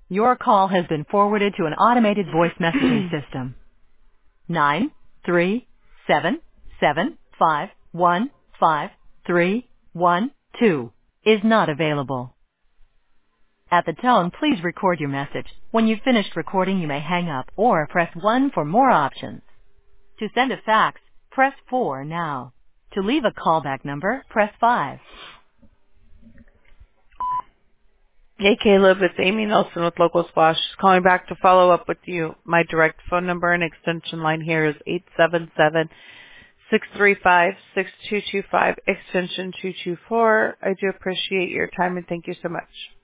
Your call has been forwarded to an automated voice messaging system. 93775155312 is not available. At the tone, please record your message. When you've finished recording, you may hang up or press 1 for more options. To send a fax, press 4 now. To leave a callback number, press 5. Hey, Caleb, it's Amy Nelson with Local Splash. Just calling back to follow up with you. My direct phone number and extension line here is 877-635-6225, extension 224. I do appreciate your time and thank you so much.